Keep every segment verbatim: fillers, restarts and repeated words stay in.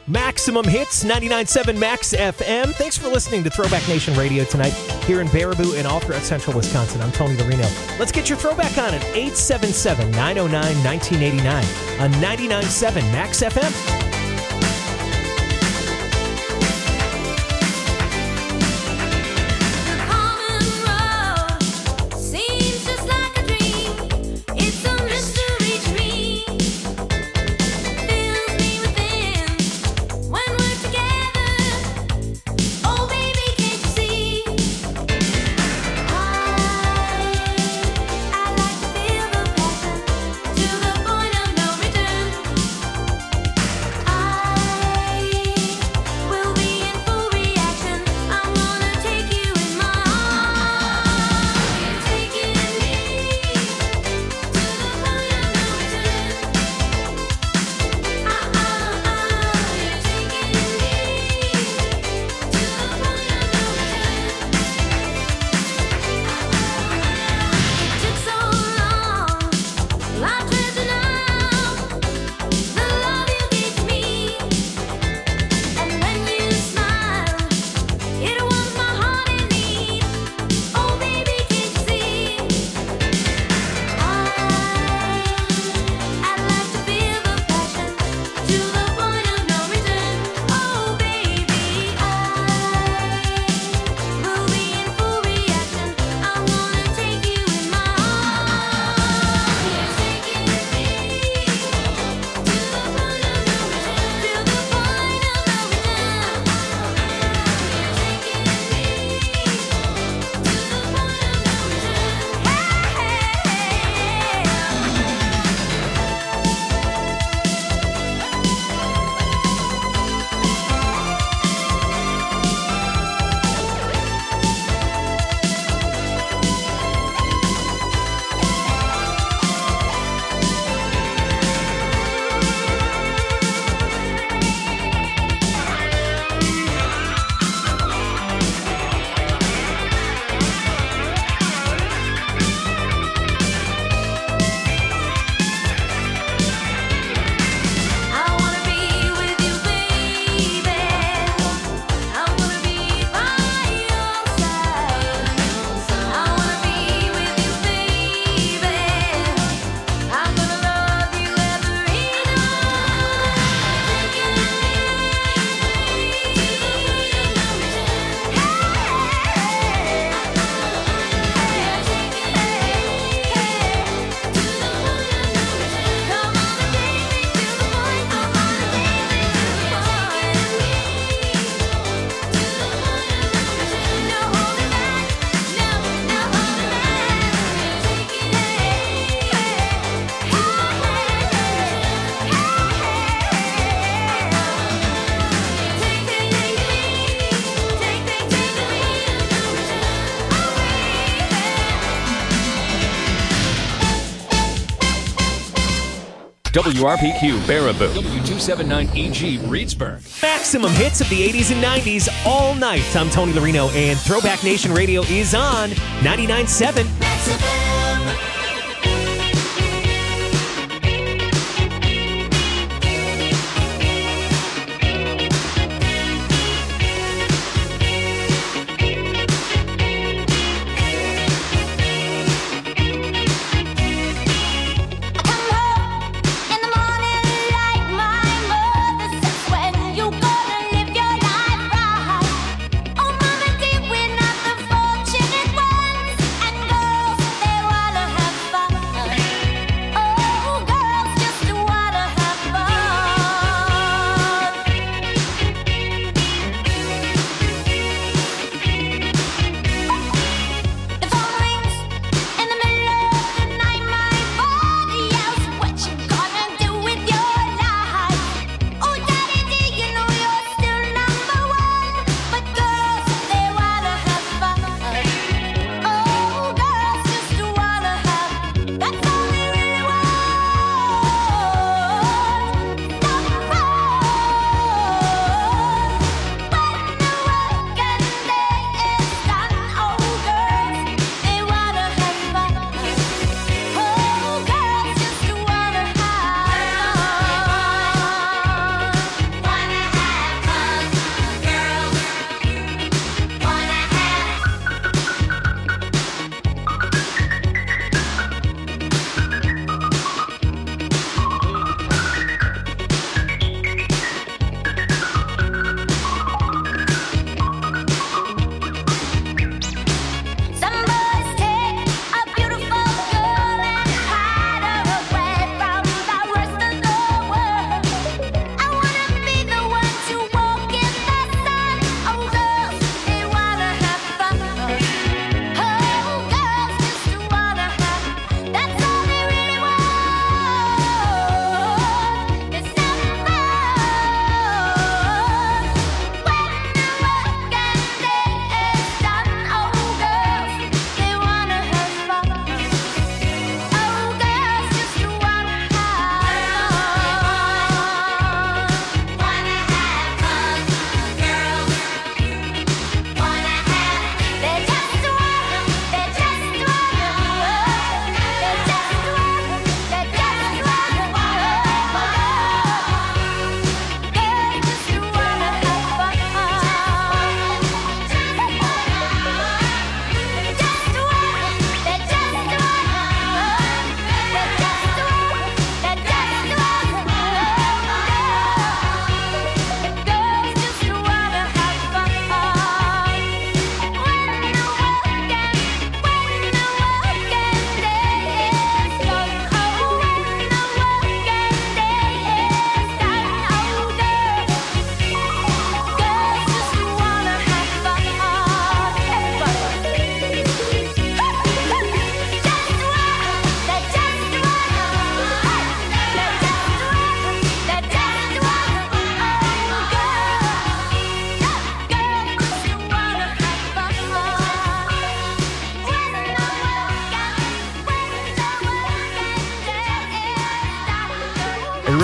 Maximum Hits, ninety-nine point seven Max F M. Thanks for listening to Throwback Nation Radio tonight here in Baraboo and all throughout central Wisconsin. I'm Tony Larino. Let's get your throwback on at eight seven seven, nine oh nine, one nine eight nine on ninety-nine point seven Max F M. W R P Q Baraboo, W two seventy-nine E G Reedsburg. Maximum hits of the eighties and nineties all night. I'm Tony Larino, and Throwback Nation Radio is on ninety-nine point seven Max F M. Fortunate ones and girls, they wanna have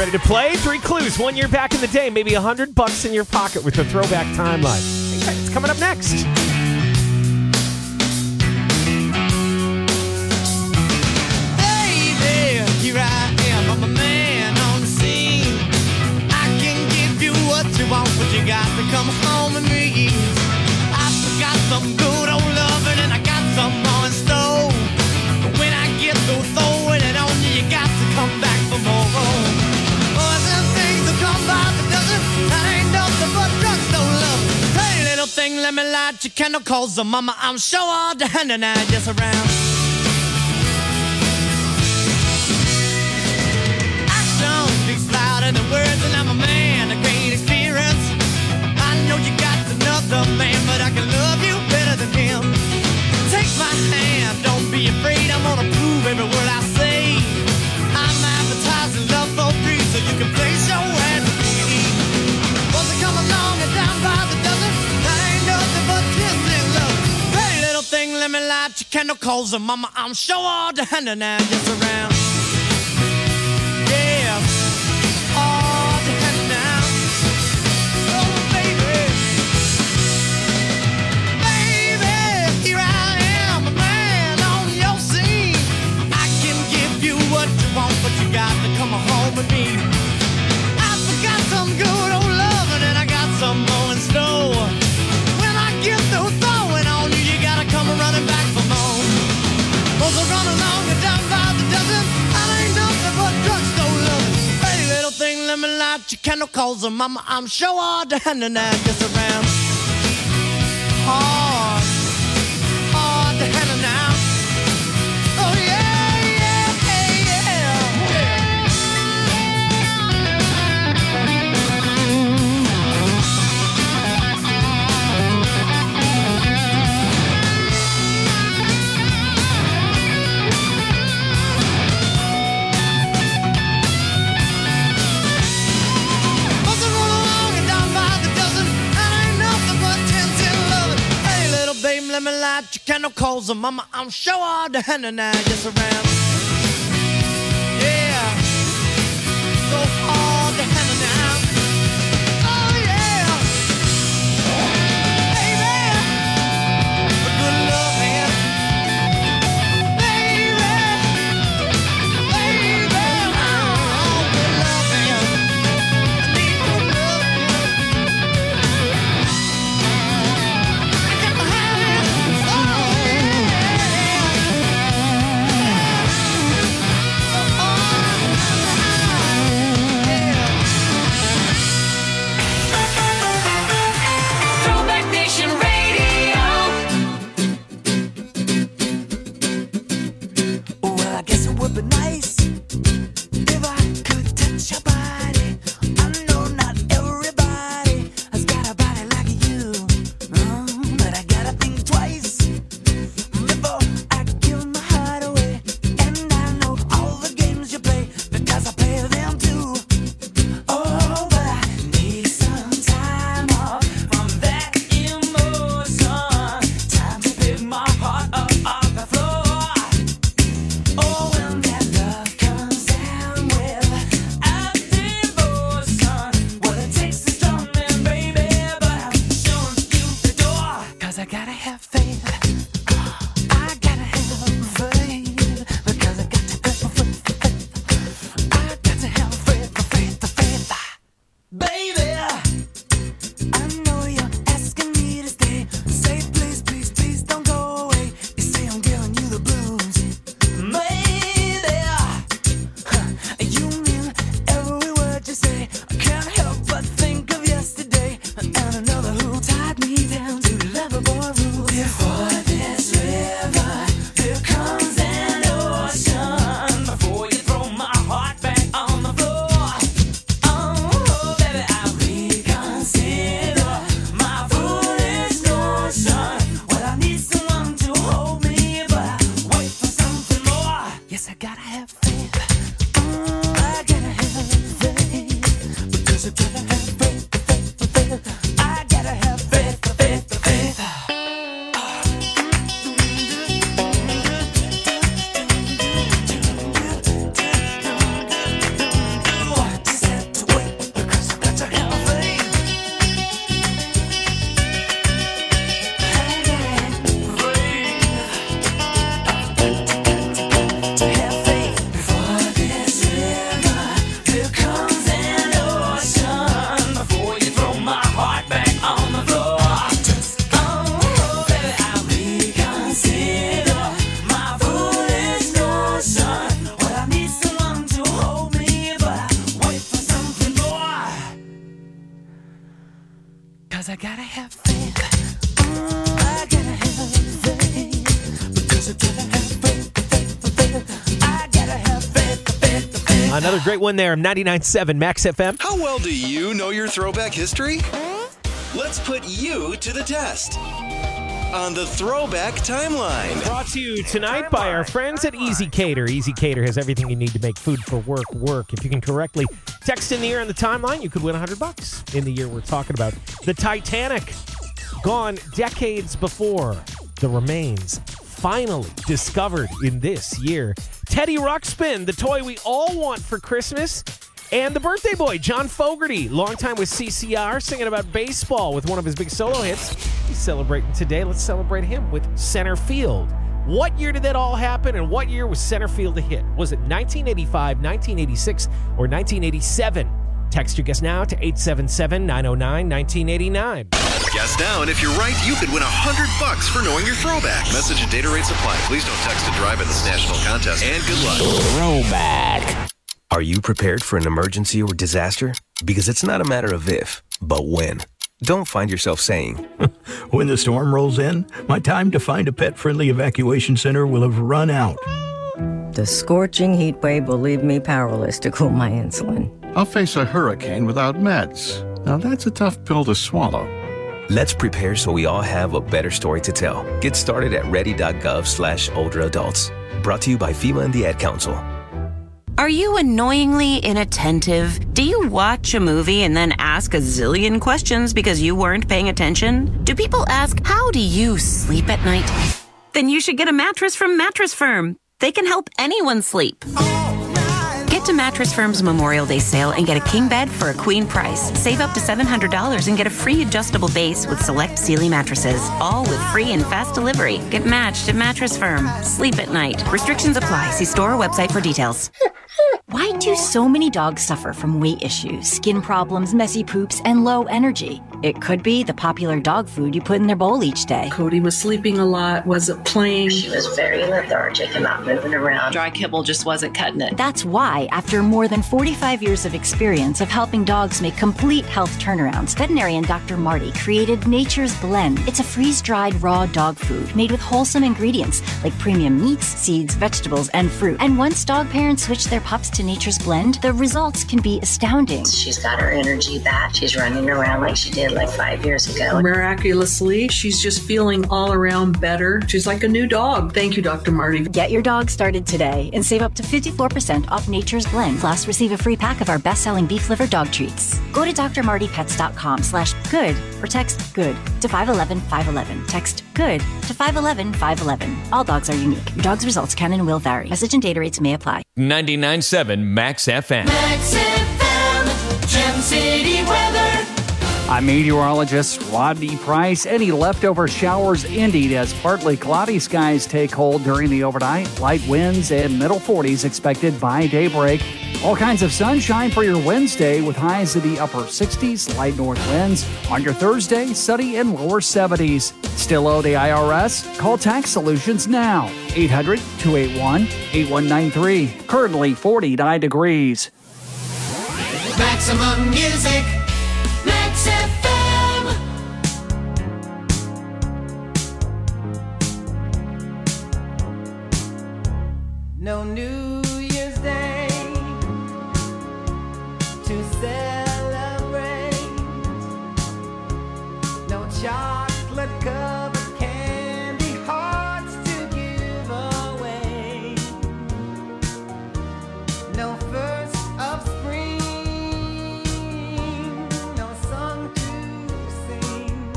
Ready to play? Three clues. One year back in the day, maybe a hundred bucks in your pocket with the Throwback Timeline. It's coming up next. Baby, here I am. I'm a man on the scene. I can give you what you want, but you got to come home with me. I've got some good old loving and I got some more in store. But when I get through throwing it on you, you got to come back for more. Boys and things that come by the dozen, that ain't nothing but drugstore love. Hey, little thing, let me light your candle, cause the mama, I'm sure all the hand and I just around. Action speaks louder than words, and I'm a man of great experience. I know you got another man, but I can love you better than him. Take my hand, don't be afraid, I'm gonna prove every word I say. I'm advertising love for free, so you can place your hand with me. Once I come along and down by the dozen, that ain't nothing but kiss and love. Hey, little thing, let me light your candle, cause the mama, I'm sure all the hand and I just around. Yeah, all the hand now. Oh, baby. Baby, here I am, a man on your scene. I can give you what you want, but you got to come home with me. I forgot some good old loving and I got some more in store. When I get through throwing on you, you gotta come running back for more. Those are run along and down by the dozen, I ain't nothing but drugstore loving. Hey, little thing, let me light your candle, cause the mama, I'm sure all the hand and I just around. Hard, hard to handle now. Oh yeah, yeah, Must run along and down by the dozen, that ain't nothing but ten ten loving. Hey, little babe, let me light your candle, cause the mama, I'm sure all the hand and I just around. Yeah, so hard to handle now. Oh yeah, baby, a good loving, baby, baby, oh, good loving, I need good loving. I got to have it, oh Throwback Nation Radio. Well, I guess it would be nice if I could touch your body. I know not everybody has got a body like you, mm, but I gotta think twice before I give my heart away. And I know all the games you play because I play them too. Oh, but I need some time off from that emotion. Time to pick my heart up off the floor. Oh, when that love gotta have faith. Mm, I gotta have faith. Because I gotta have faith, faith, faith. I gotta have faith, faith, faith. Another great one there, ninety-nine point seven Max F M. How well do you know your throwback history? Let's put you to the test on the Throwback Timeline. Brought to you tonight by our friends at Easy Cater. Easy Cater has everything you need to make food for work work. If you can correctly text in the year on the timeline, you could win one hundred bucks in the year we're talking about. The Titanic, gone decades before the remains finally discovered in this year. Teddy Ruxpin, the toy we all want for Christmas. And the birthday boy, John Fogerty, longtime with C C R, singing about baseball with one of his big solo hits. He's celebrating today. Let's celebrate him with Center Field. What year did that all happen, and what year was Center Field a hit? Was it nineteen eighty-five, nineteen eighty-six, or nineteen eighty-seven? Text your guess now to eight seven seven, nine oh nine, nineteen eighty-nine. Guess now, and if you're right, you could win one hundred bucks for knowing your throwback. Message and data rates apply. Please don't text to drive in this national contest, and good luck. Throwback. Are you prepared for an emergency or disaster? Because it's not a matter of if, but when. Don't find yourself saying, when the storm rolls in, my time to find a pet-friendly evacuation center will have run out. The scorching heat wave will leave me powerless to cool my insulin. I'll face a hurricane without meds. Now that's a tough pill to swallow. Let's prepare so we all have a better story to tell. Get started at ready.gov slash older adults. Brought to you by FEMA and the Ad Council. Are you annoyingly inattentive? Do you watch a movie and then ask a zillion questions because you weren't paying attention? Do people ask, how do you sleep at night? Then you should get a mattress from Mattress Firm. They can help anyone sleep. Get to Mattress Firm's Memorial Day sale and get a king bed for a queen price. Save up to seven hundred dollars and get a free adjustable base with select Sealy mattresses, all with free and fast delivery. Get matched at Mattress Firm. Sleep at night. Restrictions apply. See store or website for details. Why do so many dogs suffer from weight issues, skin problems, messy poops, and low energy? It could be the popular dog food you put in their bowl each day. Cody was sleeping a lot, wasn't playing. She was very lethargic and not moving around. Dry kibble just wasn't cutting it. That's why, after more than forty-five years of experience of helping dogs make complete health turnarounds, veterinarian Doctor Marty created Nature's Blend. It's a freeze-dried raw dog food made with wholesome ingredients like premium meats, seeds, vegetables, and fruit. And once dog parents switch their pups to Nature's Blend, the results can be astounding. She's got her energy back. She's running around like she did like five years ago. Miraculously, she's just feeling all around better. She's like a new dog. Thank you, Doctor Marty. Get your dog started today and save up to fifty-four percent off Nature's Blend. Plus, receive a free pack of our best-selling beef liver dog treats. Go to drmartypets.com slash good or text good to five one one, five one one. Text good to five one one, five one one. All dogs are unique. Your dog's results can and will vary. Message and data rates may apply. ninety-nine point seven Max F M. Max F M, Gem City weather. I'm meteorologist Rodney Price. Any leftover showers ending as partly cloudy skies take hold during the overnight. Light winds and middle forties expected by daybreak. All kinds of sunshine for your Wednesday with highs in the upper sixties, light north winds. On your Thursday, sunny and lower seventies. Still owe the I R S? Call Tax Solutions now. eight hundred, two eight one, eight one nine three. Currently forty-nine degrees. Maximum music. Max F M. No New Year's Day to celebrate. No chocolate covered candy hearts to give away. No first of spring. No song to sing.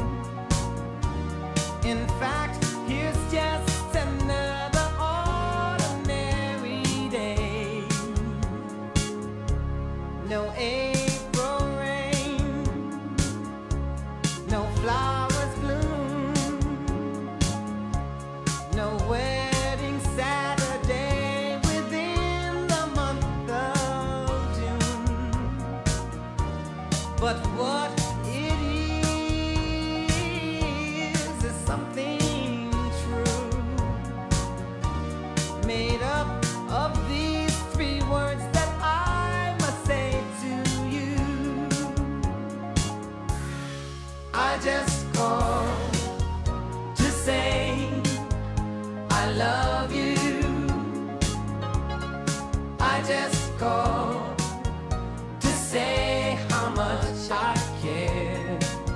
In fact, here's just another ordinary day. No April rain. No flowers bloom. No wedding Saturday within the month of June. But what it is is something true, made up of these three words that I must say to you. I just I just called to say how much I care.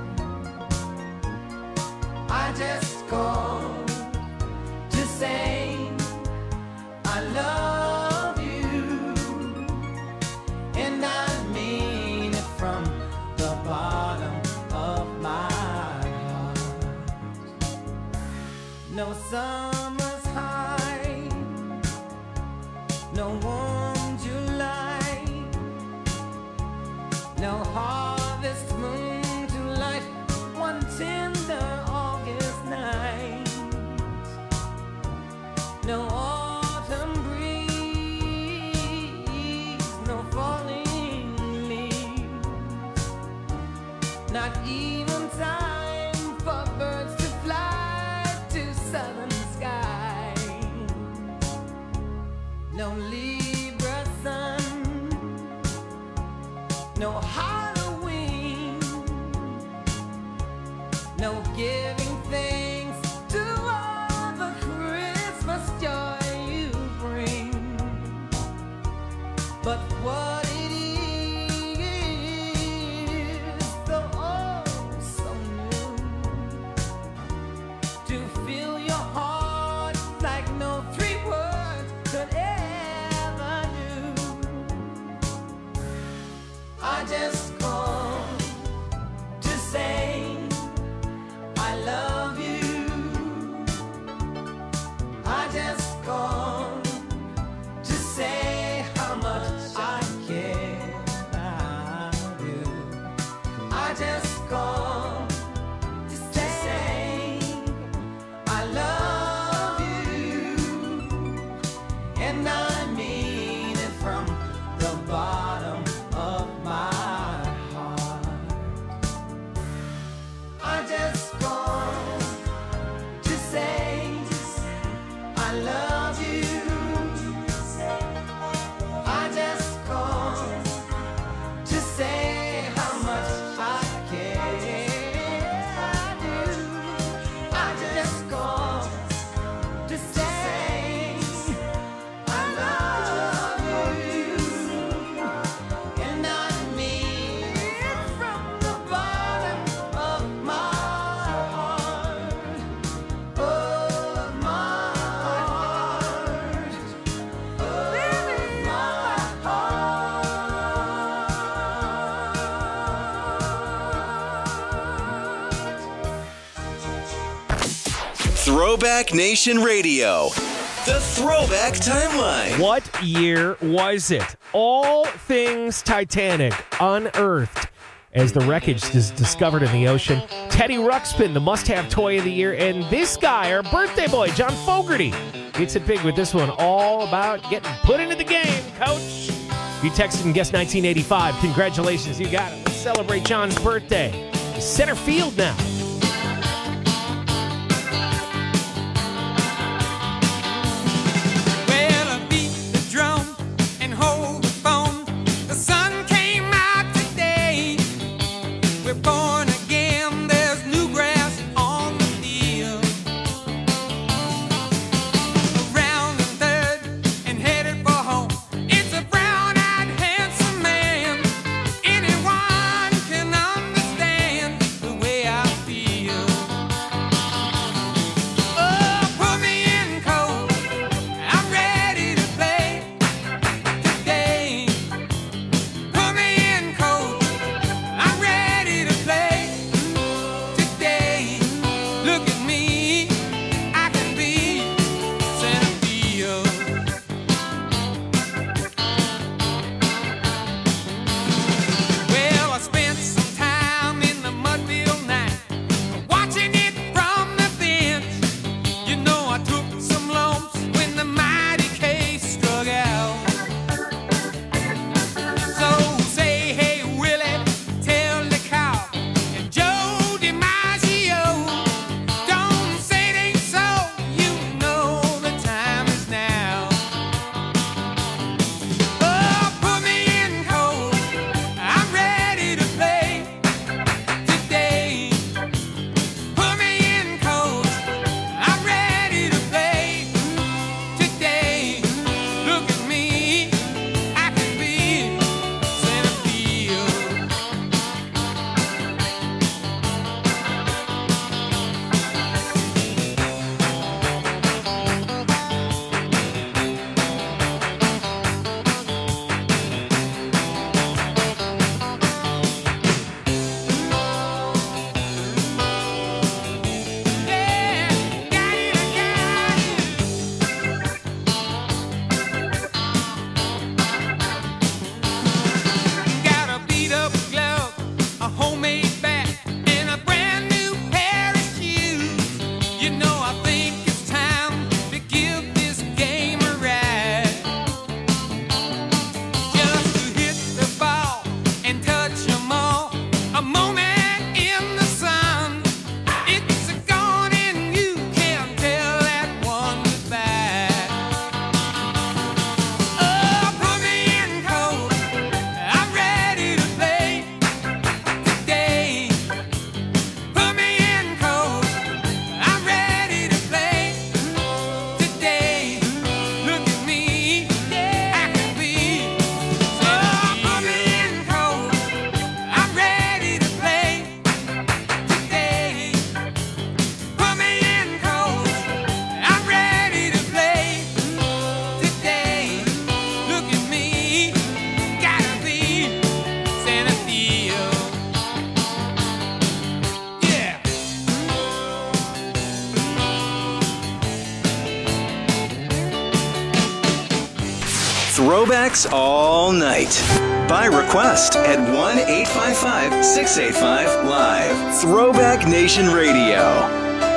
I just called to say I love you, and I mean it from the bottom of my heart. No summer's high, no warm July, no harvest moon to light one tender August night, no autumn breeze, no falling leaves, not even time for birds to fly to southern skies, no Libra sun, no Halloween, no giving thanks to all the Christmas joy you bring. But what it is, though oh so new, to fill your heart like no three words could ever do. I just called to say I love you. I just called to say how much I care. I do. I just called to say I love you, and I mean it from the bottom of my heart. I just called to say I love you. I just called to say how much I care. I do. I just called to say I love you, and I mean it from the bottom of my heart, of my heart, of my Throwback Nation Radio. The Throwback Timeline. What year was it? All things Titanic unearthed as the wreckage is discovered in the ocean. Teddy Ruxpin, the must-have toy of the year, and this guy, our birthday boy, John Fogerty, gets it big with this one, all about getting put into the game, coach. You texted and guessed nineteen eighty-five. Congratulations, you got it. Let's celebrate John's birthday. Center field now. Well, I beat the drum and hold the phone. The sun came out today. We're born again. There's new grass on the field. Around the third and headed for home. It's a brown-eyed, handsome man. Anyone can understand the way I feel. Throwbacks all night. By request at one eight five five, six eight five, live. Throwback Nation Radio.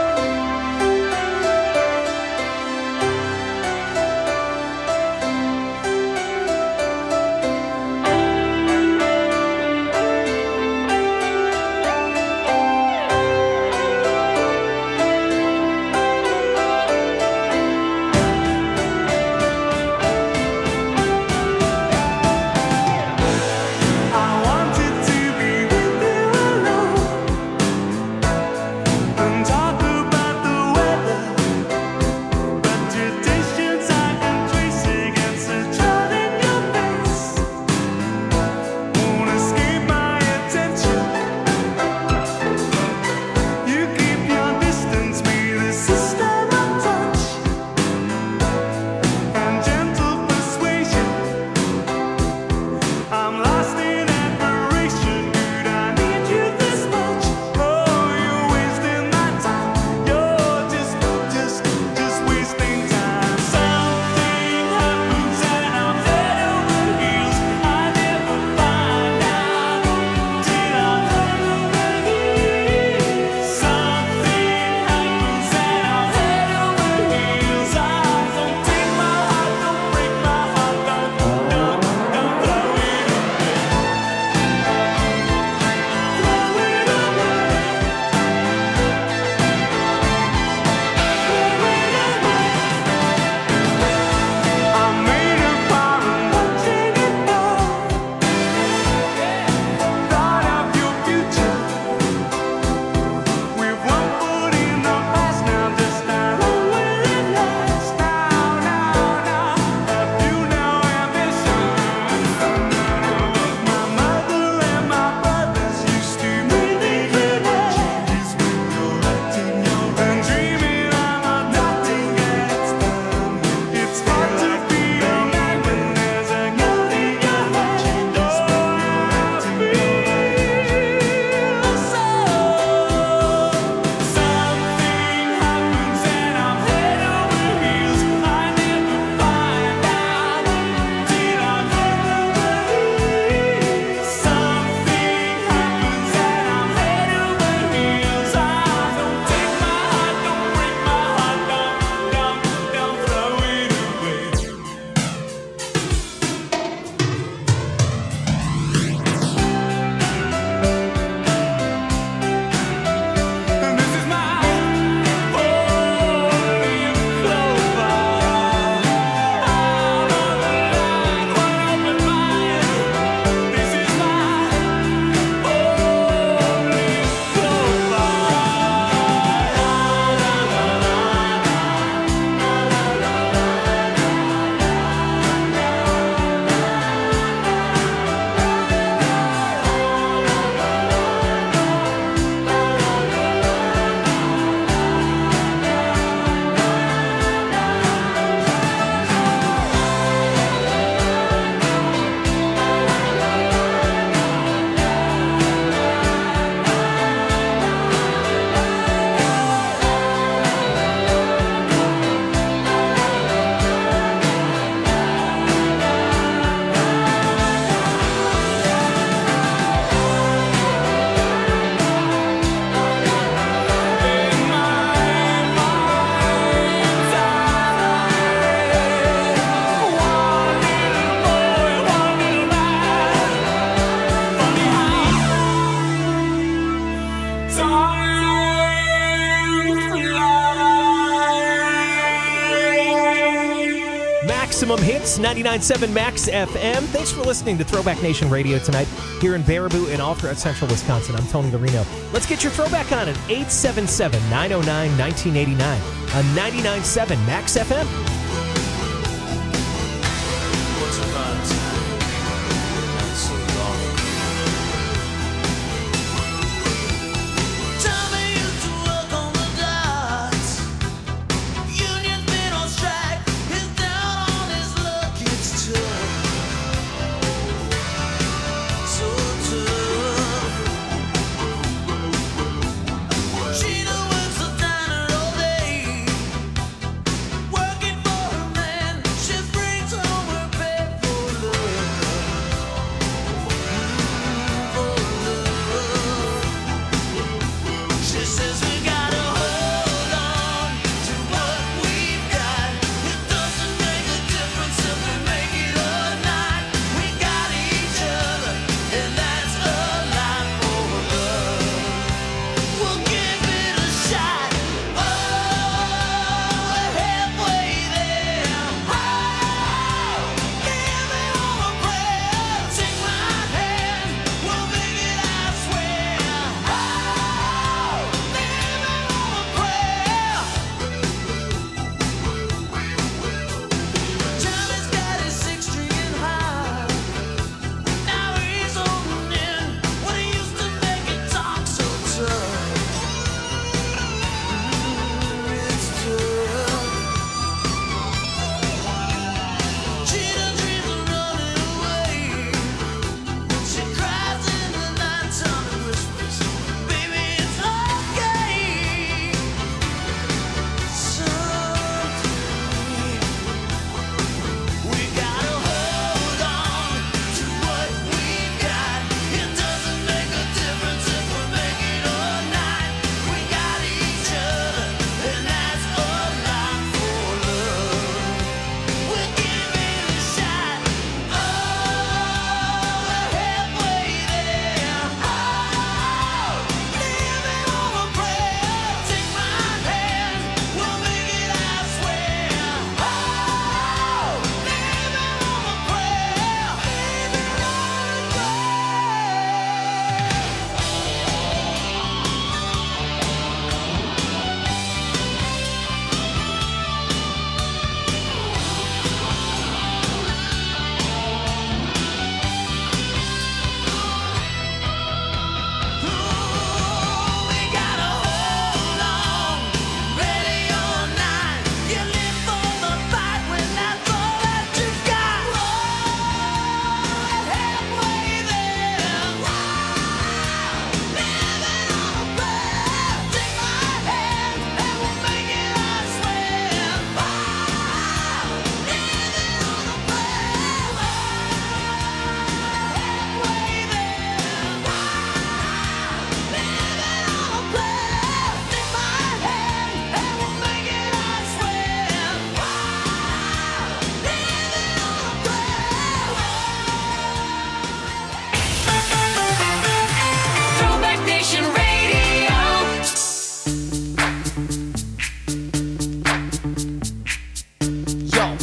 Maximum Hits, ninety-nine point seven Max F M. Thanks for listening to Throwback Nation Radio tonight here in Baraboo and all throughout central Wisconsin. I'm Tony Lorino. Let's get your throwback on at eight seven seven, nine oh nine, nineteen eighty-nine on ninety-nine point seven Max F M. Working for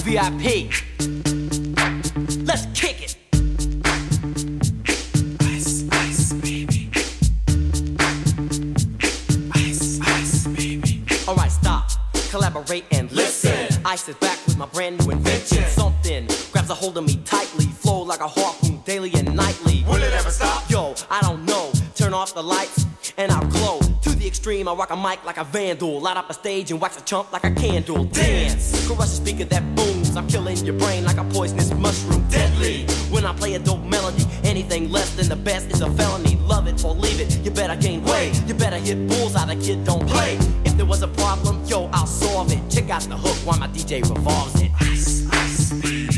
V I P. Let's kick it. Ice, ice, baby. Ice, ice, baby. Alright, stop, collaborate and listen. Ice is back with my brand new invention. Something grabs a hold of me tightly, flow like a harpoon daily and nightly. Will it ever stop? Yo, I don't know. Turn off the lights and I'll glow. To the extreme, I rock a mic like a vandal. Light up a stage and wax a chump like a candle. Dance, crush a speaker that booms. I'm killing your brain like a poisonous mushroom. Deadly, when I play a dope melody. Anything less than the best is a felony. Love it or leave it, you better gain weight. You better hit bullseye, the kid don't play. If there was a problem, yo, I'll solve it. Check out the hook while my D J revolves it. Ice, ice, baby.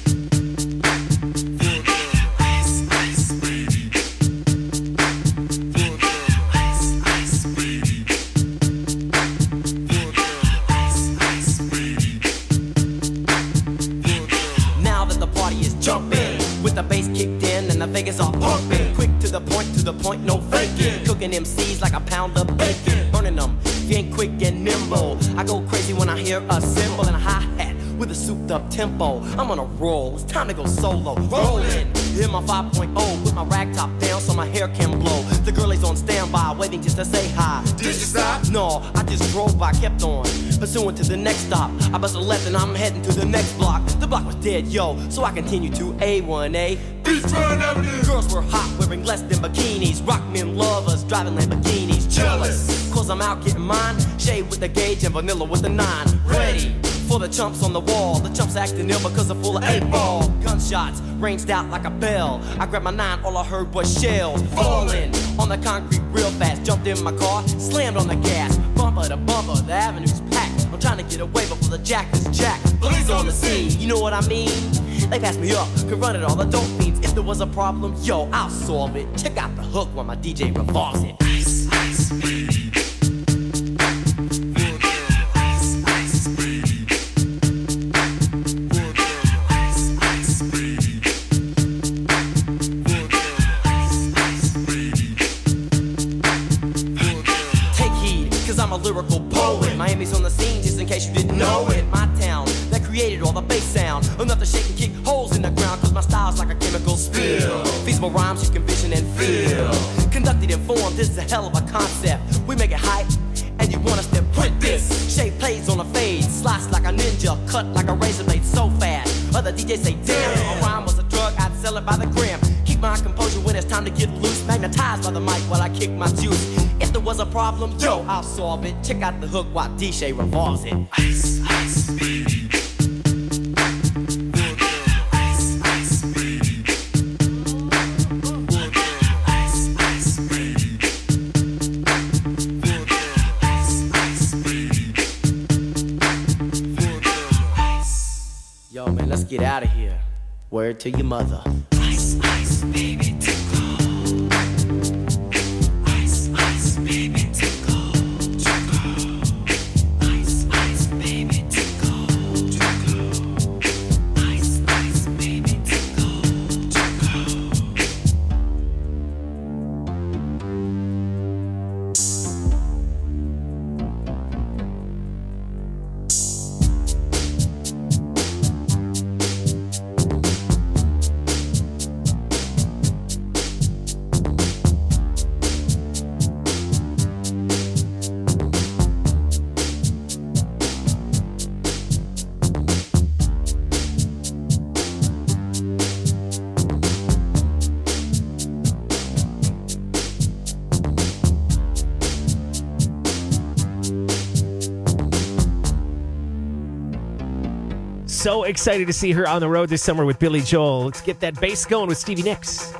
Vegas all pumping, quick to the point, to the point, no faking. Cooking M Cs like a pound of bacon, burning them. If you ain't quick and nimble, I go crazy when I hear a cymbal and a hi-hat with a souped-up tempo. I'm on a roll, it's time to go solo. Rolling, hit my five point oh, put my rag top down so my hair can blow. The girl is on standby, waiting just to say hi. Did you stop? No, I just drove by, kept on pursuing to the next stop. I bust a left and I'm heading to the next block. The block was dead, yo, so I continue to A one A. Beachfront Avenue. Girls were hot, wearing less than bikinis. Rock men lovers, driving Lamborghinis. Jealous, cause I'm out getting mine. Shade with the gauge and vanilla with the nine. Ready for the chumps on the wall. The chumps acting ill because they're full of eight ball. Gunshots ranged out like a bell. I grabbed my nine, all I heard was shells falling on the concrete real fast. Jumped in my car, slammed on the gas. Bumper to bumper, the avenue's packed. I'm trying to get away before the jack is jacked. Police on the scene, you know what I mean? They passed me up, could run it all, the dope fiends. If there was a problem, yo, I'll solve it. Check out the hook while my D J revolves it. Ice, ice, baby. Ice, ice, baby. Ice, ice, baby. Ice, ice, baby. Take heed, cause I'm a lyrical poet. Miami's on the scene, just in case you didn't know it. My town, that created all the bass sound. Enough to shake and kick holes in the ground, cause my style's like a chemical spill. Feasible rhymes you can vision and feel. Conducted in form, this is a hell of a concept. We make it hype, and you want us to print this. Shape plays on a fade, slice like a ninja, cut like a razor blade so fast. Other D Js say, damn, a rhyme was a drug, I'd sell it by the gram. Keep my composure when it's time to get loose. Magnetized by the mic while I kick my juice. If there was a problem, yo, I'll solve it. Check out the hook while D J revolves it. Ice, ice, baby. Yo, man, let's get out of here. Word to your mother. Ice, ice, baby, tickle. Ice, ice, baby, tickle. Tickle. Ice, ice, baby, tickle. Tickle. Ice, ice, baby, tickle. Tickle. So excited to see her on the road this summer with Billy Joel. Let's get that bass going with Stevie Nicks.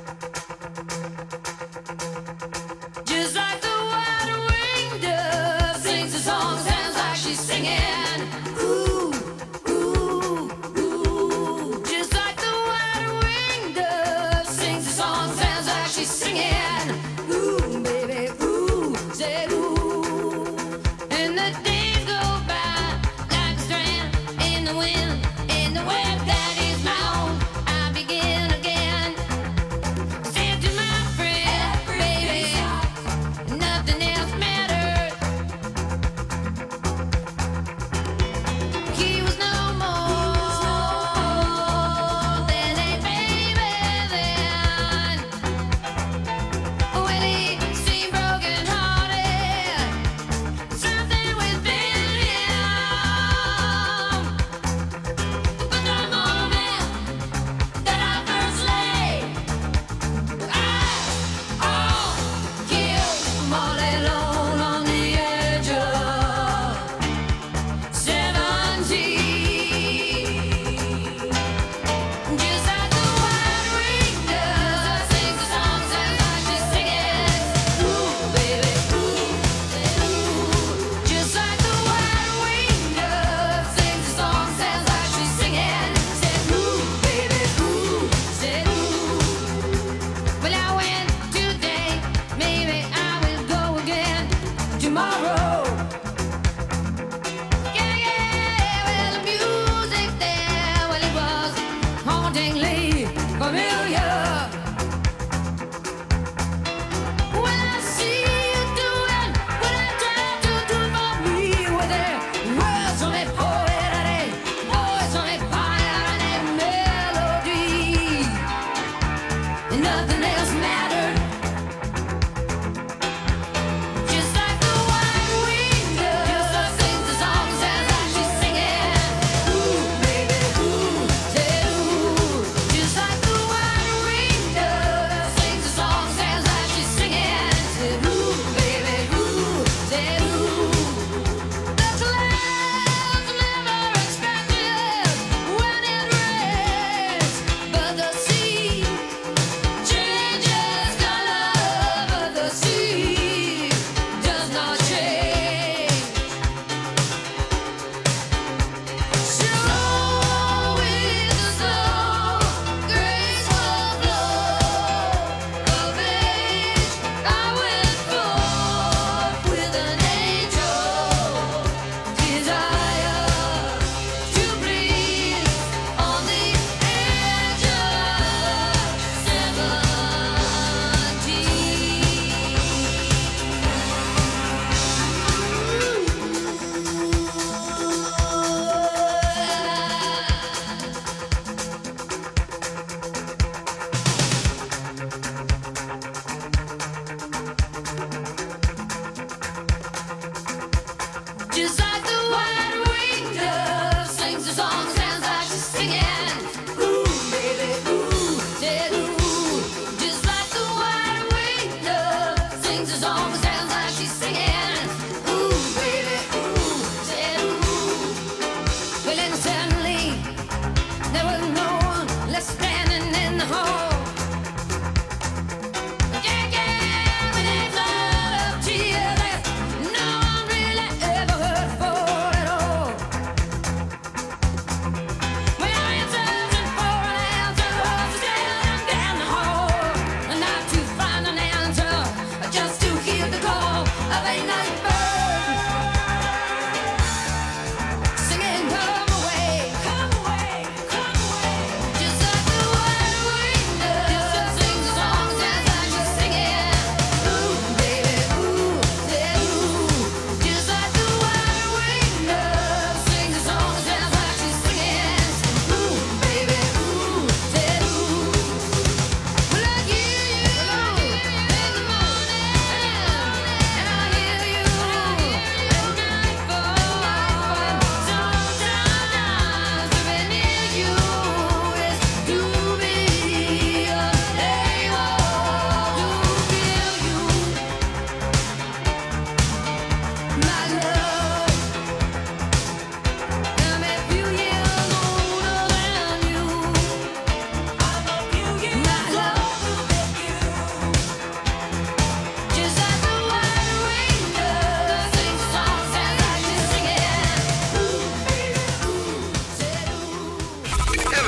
Just like the white-winged dove sings a song, sounds like she's singing. Ooh, ooh, ooh. Just like the white-winged dove sings a song, sounds like she's singing. Ooh, baby, ooh, say ooh. And the days go by like a strand in the wind, in the web that is my own. I begin again.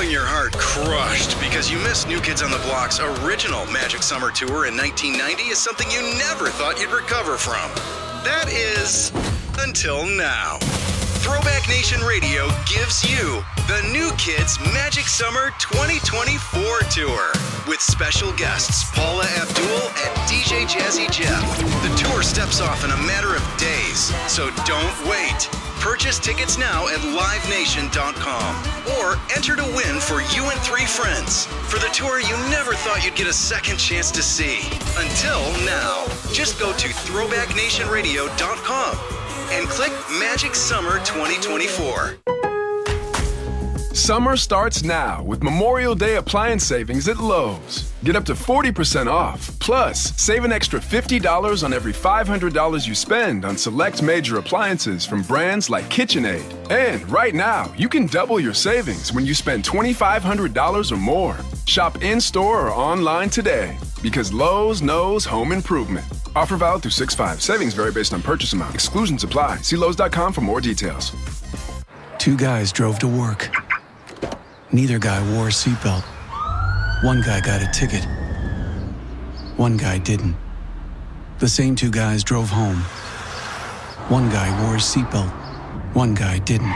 Knowing your heart crushed because you missed New Kids on the Block's original Magic Summer Tour in nineteen ninety is something you never thought you'd recover from. That is, until now. Throwback Nation Radio gives you the New Kids Magic Summer twenty twenty-four Tour with special guests Paula Abdul and D J Jazzy Jeff. The tour steps off in a matter of days, so don't wait. Purchase tickets now at live nation dot com or enter to win for you and three friends for the tour you never thought you'd get a second chance to see. Until now, just go to throwback nation radio dot com and click Magic Summer twenty twenty-four. Summer starts now with Memorial Day appliance savings at Lowe's. Get up to forty percent off. Plus, save an extra fifty dollars on every five hundred dollars you spend on select major appliances from brands like KitchenAid. And right now, you can double your savings when you spend twenty-five hundred dollars or more. Shop in-store or online today because Lowe's knows home improvement. Offer valid through six five. Savings vary based on purchase amount. Exclusions apply. See Lowe's dot com for more details. Two guys drove to work. Neither guy wore a seatbelt. One guy got a ticket. One guy didn't. The same two guys drove home. One guy wore a seatbelt. One guy didn't.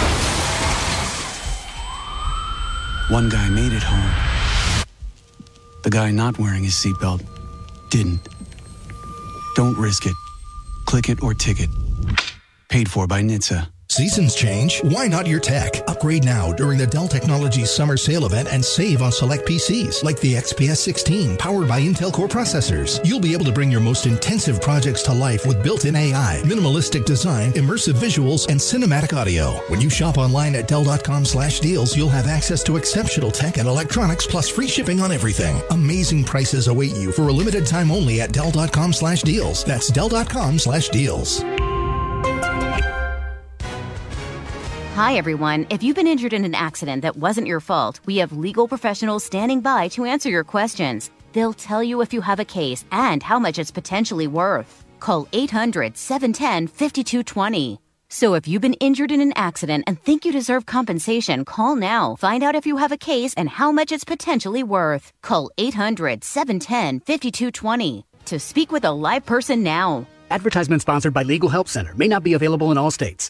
One guy made it home. The guy not wearing his seatbelt didn't. Don't risk it. Click it or ticket. Paid for by N H T S A. Seasons change. Why not your tech? Upgrade now during the Dell Technologies Summer Sale event and save on select P Cs like the X P S sixteen powered by Intel Core processors. You'll be able to bring your most intensive projects to life with built-in A I, minimalistic design, immersive visuals, and cinematic audio. When you shop online at Dell dot com slash deals, you'll have access to exceptional tech and electronics plus free shipping on everything. Amazing prices await you for a limited time only at Dell dot com slash deals. That's Dell dot com slash deals. Hi, everyone. If you've been injured in an accident that wasn't your fault, we have legal professionals standing by to answer your questions. They'll tell you if you have a case and how much it's potentially worth. Call eight hundred, seven one zero, five two two zero. So if you've been injured in an accident and think you deserve compensation, call now. Find out if you have a case and how much it's potentially worth. Call eight hundred, seven one zero, five two two zero to speak with a live person now. Advertisement sponsored by Legal Help Center. May not be available in all states.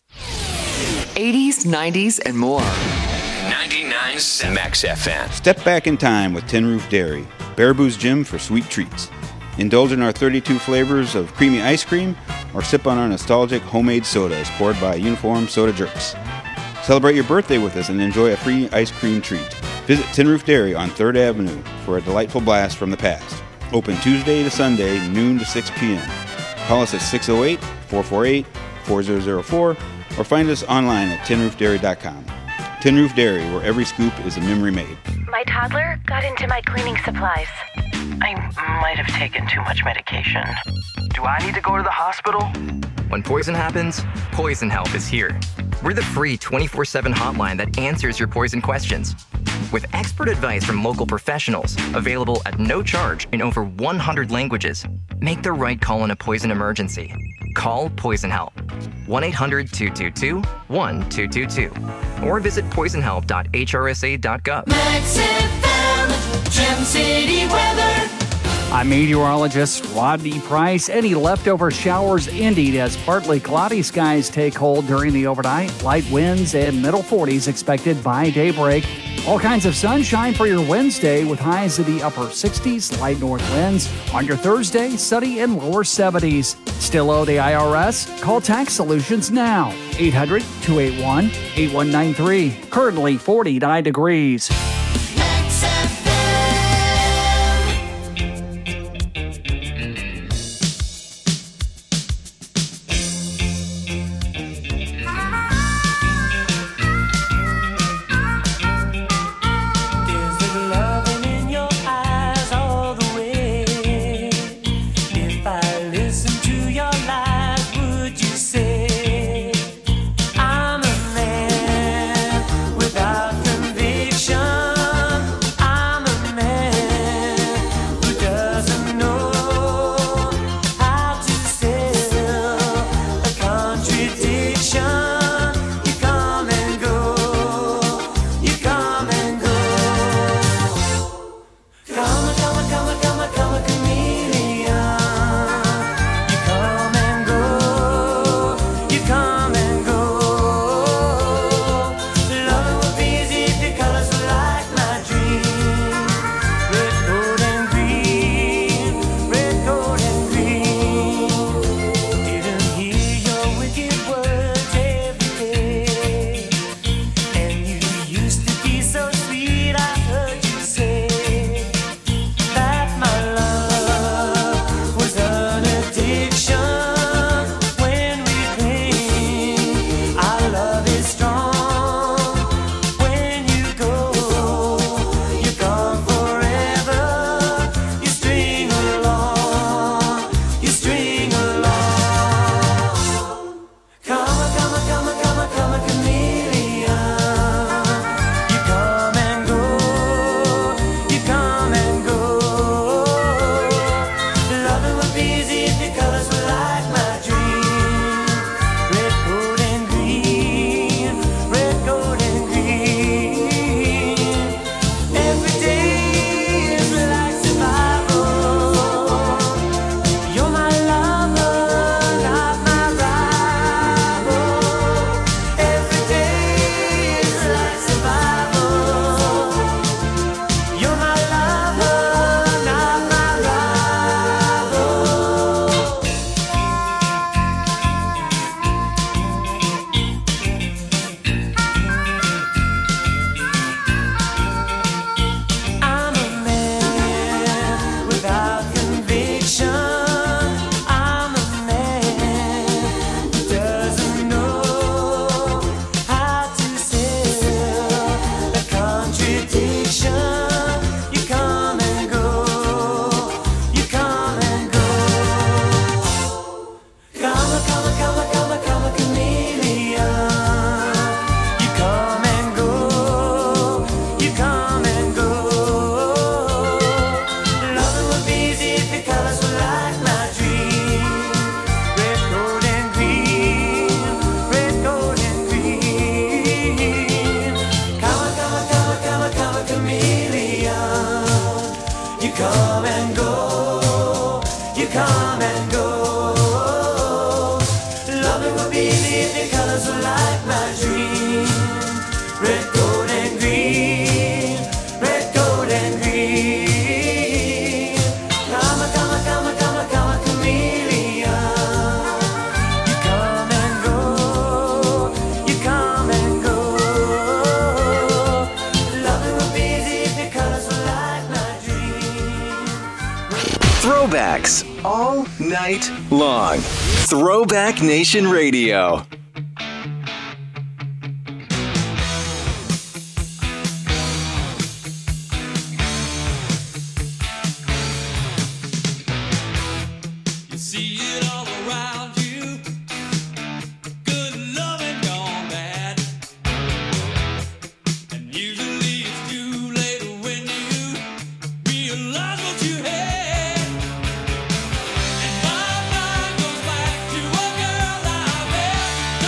eighties, nineties, and more. ninety-nine point seven Max F M. Step back in time with Tin Roof Dairy, Baraboo's Gym for sweet treats. Indulge in our thirty-two flavors of creamy ice cream or sip on our nostalgic homemade sodas poured by uniformed soda jerks. Celebrate your birthday with us and enjoy a free ice cream treat. Visit Tin Roof Dairy on third Avenue for a delightful blast from the past. Open Tuesday to Sunday, noon to six p.m. Call us at six oh eight, four four eight, four zero zero four or find us online at tin roof dairy dot com. Tin Roof Dairy, where every scoop is a memory made. My toddler got into my cleaning supplies. I might have taken too much medication. Do I need to go to the hospital? When poison happens, Poison Help is here. We're the free twenty-four seven hotline that answers your poison questions. With expert advice from local professionals, available at no charge in over one hundred languages, make the right call in a poison emergency. Call Poison Help. one eight hundred, two two two, one two two two. Or visit poison help dot h r s a dot gov. Max F M, Gem City weather. I'm meteorologist Rodney Price. Any leftover showers ending as partly cloudy skies take hold during the overnight. Light winds and middle forties expected by daybreak. All kinds of sunshine for your Wednesday with highs in the upper sixties, light north winds. On your Thursday, sunny and lower seventies. Still owe the I R S? Call Tax Solutions now. eight hundred, two eight one, eight one nine three. Currently forty-nine degrees. I'm a man without conviction. addiction. You come and go. You come and go. Come, come, come, come, come, chameleon. You come and go. You come and go. Loving would be easy if your colors were like my dream. Red, gold, and green. Red, gold, and green. Come, come, come, come, come, chameleon. You come and go. You come and go. Loving would be easy if your colors were like my dream. Red, gold, and green. Red, gold, and green. Come, come, come, come, come, chameleon. You come and go. You come and go. Loving would be easy if your colors were like my dream. Throwbacks all night long. Throwback Nation Radio. You see it all around you. Good loving gone bad. And usually it's too late when you realize what you had. And my mind goes back to a girl I met.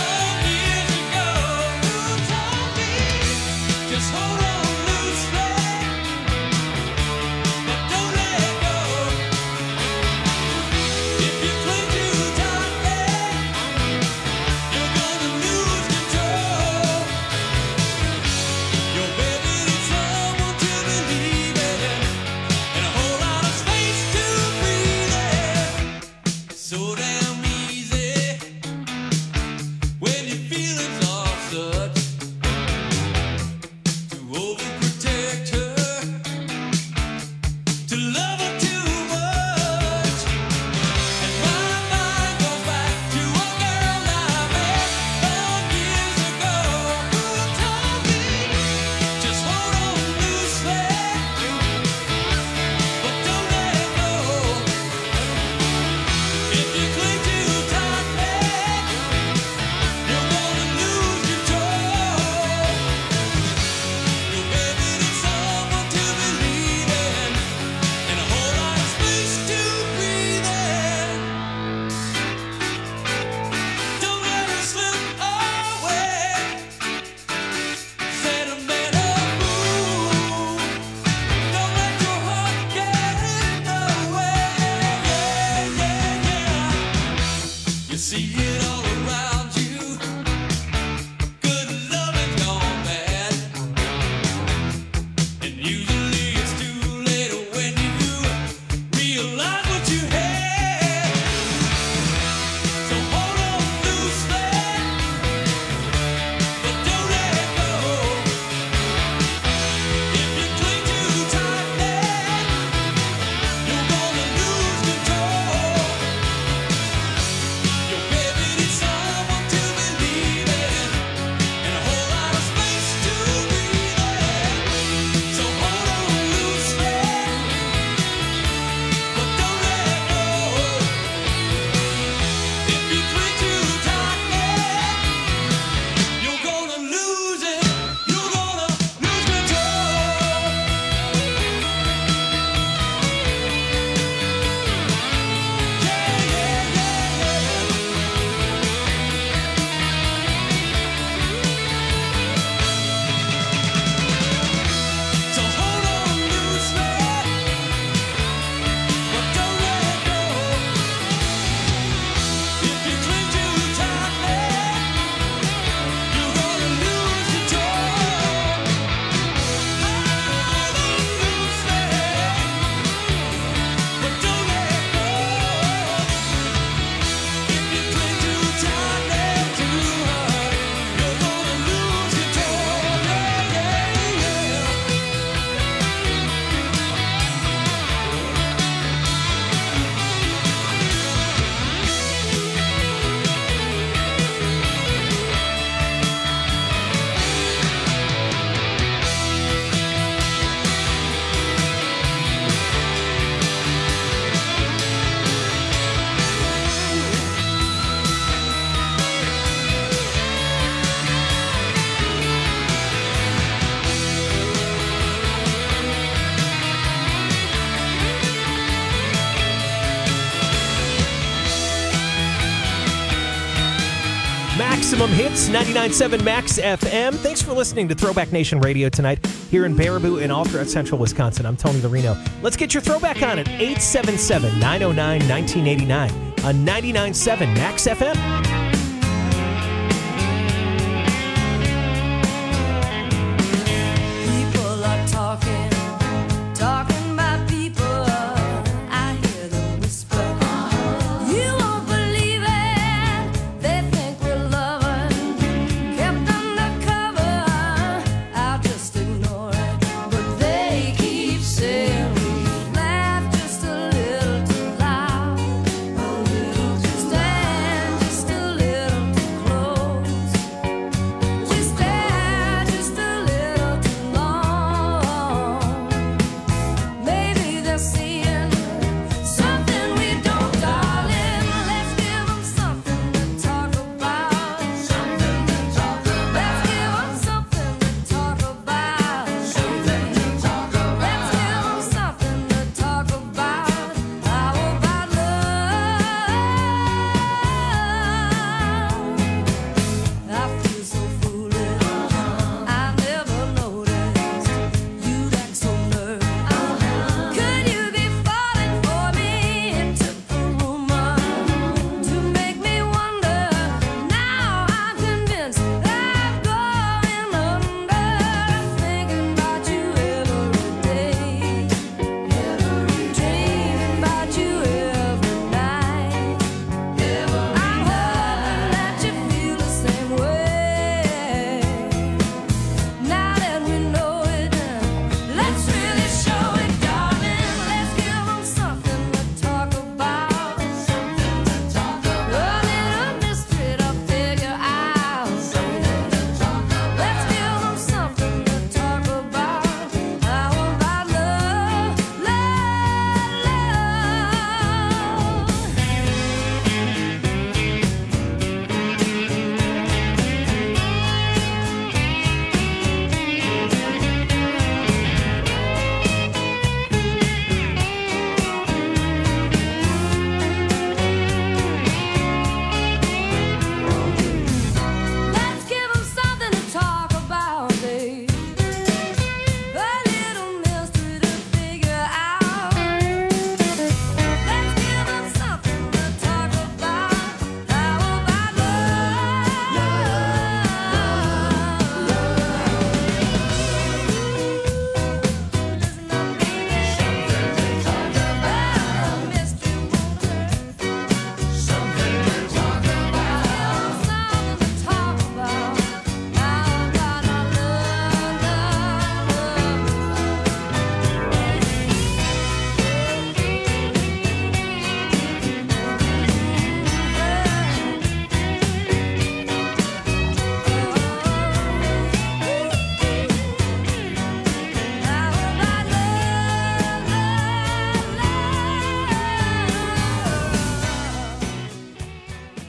Maximum Hits, ninety-nine point seven Max F M. Thanks for listening to Throwback Nation Radio tonight here in Baraboo and all throughout central Wisconsin. I'm Tony Lorino. Let's get your throwback on at eight seven seven, nine oh nine, one nine eight nine on ninety-nine point seven Max F M. People are talking, talking about people. I hear them whisper. You won't believe it. They think we're lovers, kept undercover. I'll just ignore it, but they keep saying we laugh just a little too loud, a little too stand just a little too close. We stare just a little too long. Maybe they're seeing something we don't, darling. Let's give them something to talk about. Something to talk about. Let's give them something to talk about. Something to talk about. Let's give them something to talk about. How about love? I feel so foolish. I never noticed you'd act so nervous. Could you be falling for me? It took a rumor to make me wonder. Now I'm convinced I'm going under. Thinking about you every day, dreaming about you every night. I'm hoping that you feel the same way. Now that we know it, let's really show it, darling. Let's give them something to talk about. Something to talk about. A little mystery to figure out. Something to talk about. Let's give them something to talk about. How about love, love, let's give them something to talk about, babe. A little mystery to figure out. Let's give them something to talk about. How about love, listen up, baby. Something to talk about. Mystery wonder. Something to talk about. Something to talk about. How about our love,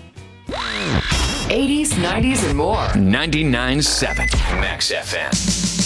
eighties, nineties, and more. ninety-nine point seven Max F M.